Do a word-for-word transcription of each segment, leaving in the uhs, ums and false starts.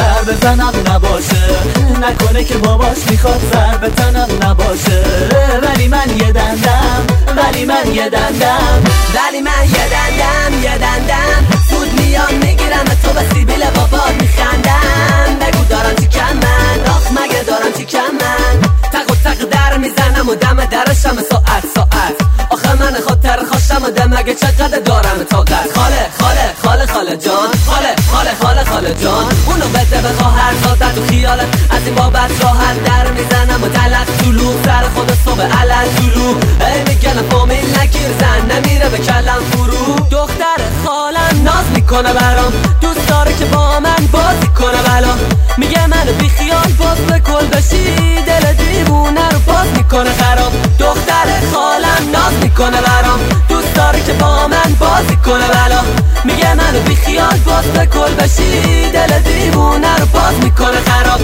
سر بزنم نباشه، نکنه که باباش میخواد سر به تنم نباشه. ولی من یه دندم، ولی من یه دندم، ولی من یه دندم، یه دندم سود میام میگیرم تو به سیبیل بابات میخندم. بگو دارم چی کم من، آخ مگه دارم چی کم من. تق و تق در میزنم و دم درشم ساعت ساعت. آخه من خاطر خوشم و دم مگه چقدر دارم طاقت. خاله خاله خاله خاله جان، خاله خاله خاله خاله جان، اونو بده به خواهر زادت و خیالت از این بابت راحت در میزنم و تلق طلوع سر خود صبح علل طلوع. ای میگن فامیل نگیر زن نمیره به کلم فرو. دختر خالم ناز میکنه برام، دوست داره که با من بازی کنه بلا. میگه منو بی خیال باز به کل بشی، دل دیوونه رو باز میکنه خراب. دختر خالم ناز میکنه برام، دوست داره که با من بازی کنه بلا. میگه منو بی خیال باز به کل بشی، دل دیوونه رو باز میکنه خراب.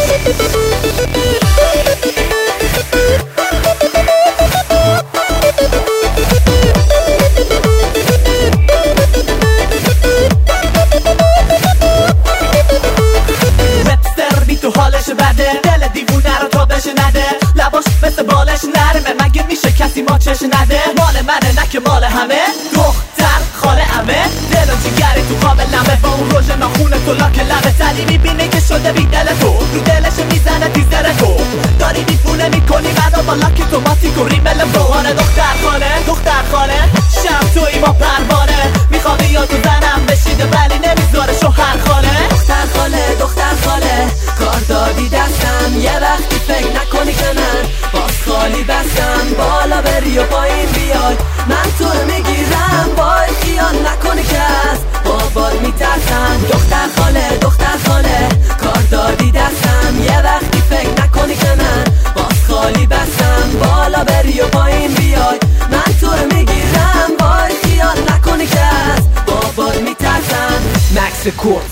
تو حالش بده، دل دیوونه رو تا بشه نده. لباش مثل بالش نرمه، مگه میشه کسی ماچش نده. مال منه نه که مال همه، دختر خاله همه. دل و جیگری تو قابل نمه، با اون روژ ناخونه تو لاک لبه. تلی میبینه که شده بی دل تو، رو دلش میزنه دیزر تو. داری دیوونه میکنی منو با لاک توماتیک و ریمل بوانه. دختر خاله دختر خاله شب توی ما پروانه. میخوام یا تو زنم بشیده ولی نمیذاره شوهر خاله. دختر خاله دختر خاله کار دادی دستم، یه وقتی فکر نکنی که من باز خالی بستم. بالا بری و پایین بیای من تو رو میگیرم، وای خیال نکنی که از بابات میترسم. دختر خاله دختر خاله کار دادی دستم، یه وقتی فکر نکنی که من باز خالی بستم. بالا بری و پایین بیای من تو رو میگیرم، وای خیال نکنی که از بابات میترسم. مکس کور